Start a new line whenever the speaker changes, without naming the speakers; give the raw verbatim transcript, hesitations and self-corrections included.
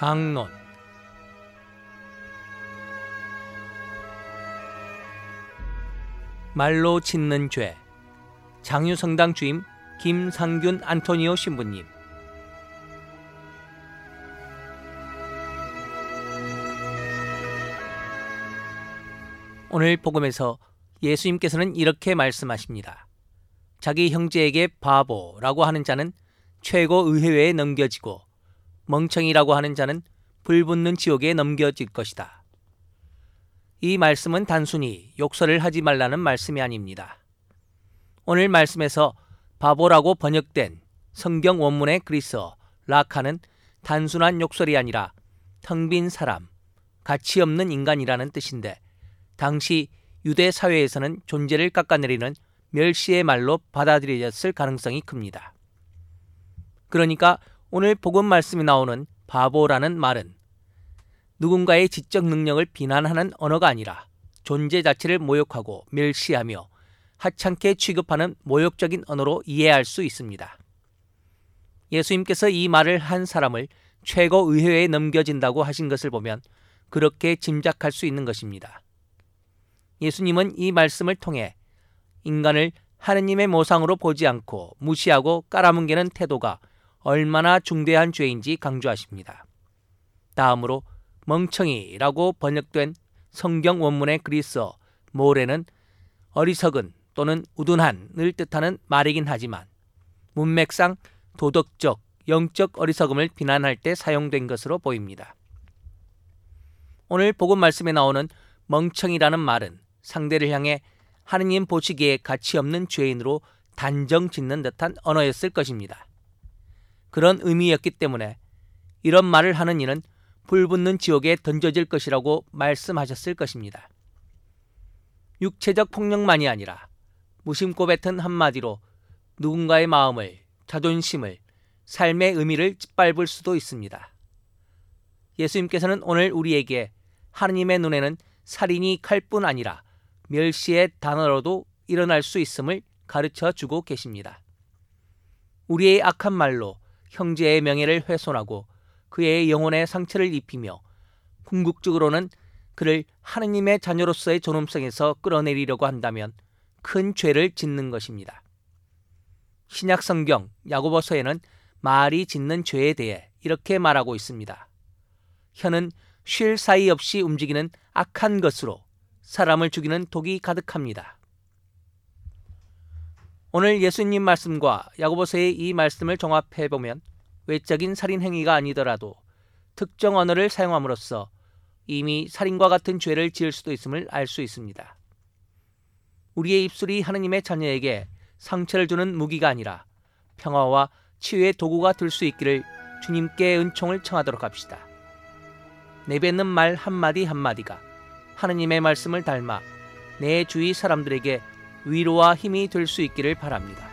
강론. 말로 짓는 죄. 장유성당 주임 김상균 안토니오 신부님. 오늘 복음에서 예수님께서는 이렇게 말씀하십니다. 자기 형제에게 바보라고 하는 자는 최고 의회에 넘겨지고 멍청이라고 하는 자는 불붙는 지옥에 넘겨질 것이다. 이 말씀은 단순히 욕설을 하지 말라는 말씀이 아닙니다. 오늘 말씀에서 바보라고 번역된 성경 원문의 그리스어 라카는 단순한 욕설이 아니라 텅 빈 사람, 가치 없는 인간이라는 뜻인데 당시 유대 사회에서는 존재를 깎아내리는 멸시의 말로 받아들여졌을 가능성이 큽니다. 그러니까 오늘 복음 말씀이 나오는 바보라는 말은 누군가의 지적 능력을 비난하는 언어가 아니라 존재 자체를 모욕하고 멸시하며 하찮게 취급하는 모욕적인 언어로 이해할 수 있습니다. 예수님께서 이 말을 한 사람을 최고 의회에 넘겨진다고 하신 것을 보면 그렇게 짐작할 수 있는 것입니다. 예수님은 이 말씀을 통해 인간을 하느님의 모상으로 보지 않고 무시하고 깔아뭉개는 태도가 얼마나 중대한 죄인지 강조하십니다. 다음으로 멍청이라고 번역된 성경 원문의 그리스어 모레는 어리석은 또는 우둔한을 뜻하는 말이긴 하지만 문맥상 도덕적, 영적 어리석음을 비난할 때 사용된 것으로 보입니다. 오늘 복음 말씀에 나오는 멍청이라는 말은 상대를 향해 하느님 보시기에 가치 없는 죄인으로 단정 짓는 듯한 언어였을 것입니다. 그런 의미였기 때문에 이런 말을 하는 이는 불붙는 지옥에 던져질 것이라고 말씀하셨을 것입니다. 육체적 폭력만이 아니라 무심코 뱉은 한마디로 누군가의 마음을, 자존심을, 삶의 의미를 짓밟을 수도 있습니다. 예수님께서는 오늘 우리에게 하느님의 눈에는 살인이 칼뿐 아니라 멸시의 단어로도 일어날 수 있음을 가르쳐 주고 계십니다. 우리의 악한 말로 형제의 명예를 훼손하고 그의 영혼에 상처를 입히며 궁극적으로는 그를 하느님의 자녀로서의 존엄성에서 끌어내리려고 한다면 큰 죄를 짓는 것입니다. 신약 성경 야고보서에는 말이 짓는 죄에 대해 이렇게 말하고 있습니다. 혀는 쉴 사이 없이 움직이는 악한 것으로 사람을 죽이는 독이 가득합니다. 오늘 예수님 말씀과 야고보서의 이 말씀을 종합해보면 외적인 살인 행위가 아니더라도 특정 언어를 사용함으로써 이미 살인과 같은 죄를 지을 수도 있음을 알 수 있습니다. 우리의 입술이 하느님의 자녀에게 상처를 주는 무기가 아니라 평화와 치유의 도구가 될 수 있기를 주님께 은총을 청하도록 합시다. 내뱉는 말 한마디 한마디가 하느님의 말씀을 닮아 내 주위 사람들에게 위로와 힘이 될 수 있기를 바랍니다.